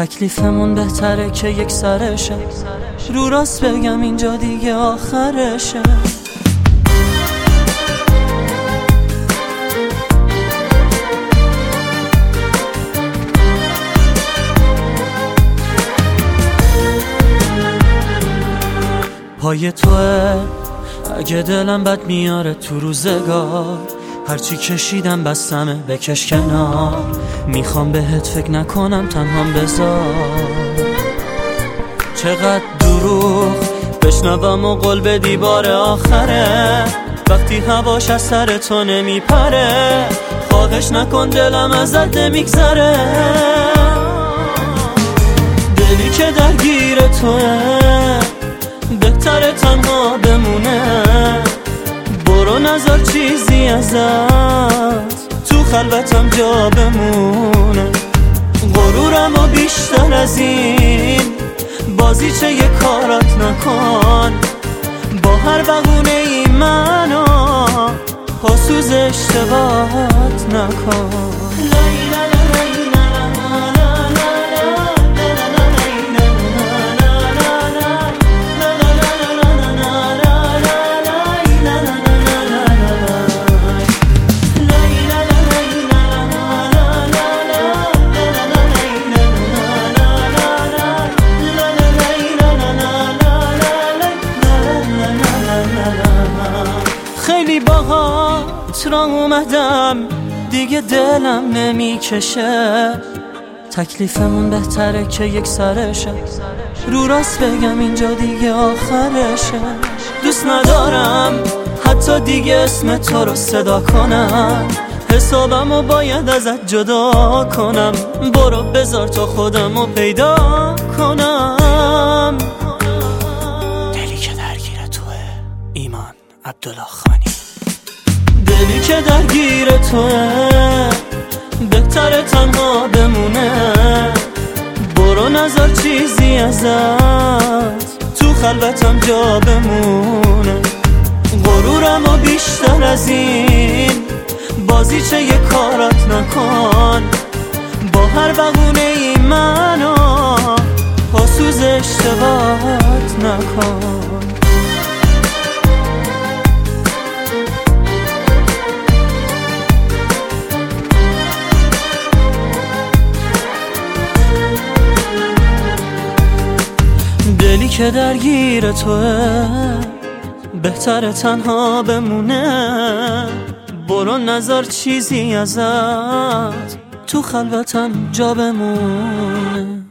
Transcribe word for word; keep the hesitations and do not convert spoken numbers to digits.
تکلیفمون بهتره که یک سرشه، رو راست بگم اینجا دیگه آخرشه. پای توه اگه دلم بد میاره تو روزگار، هرچی کشیدم بستمه بکش کنار. میخوام بهت فکر نکنم تنهام بذار، چقدر دروغ بشنوم و قول بدی بار آخره. وقتی هواش از سر تو نمیپره، خواهش نکن دلم ازت نمیگذره. دلی که درگیر توه بهتره تنها بمونه، برو نذار چیزی ازت تو خلوتم جا بمونه. غرورم و بیشتر از این بازی چه یه کارات نکن، با هر بهونه ای منو پاسوز اشتباهات نکن. خیلی باهات را اومدم دیگه دلم نمیکشه، تکلیفمون بهتره که یک سرشه، رو راست بگم اینجا دیگه آخرشه. دوست ندارم حتی دیگه اسم تو رو صدا کنم، حسابمو باید ازت جدا کنم. برو بذار تا خودمو پیدا کنم. دلی که درگیر توه ایمان عبدالله خانی. دلی که درگیر توه بهتره تنها بمونه، برو نذار چیزی ازت تو خلوتم جا بمونه. غرورم و بیشتر از این بازی چه یه کارات نکن، با هر بهونه ای منو پاسوز اشتباهات نکن. دلی که درگیر توه بهتره تنها بمونه، برو نذار چیزی ازت تو خلوتم جا بمونه.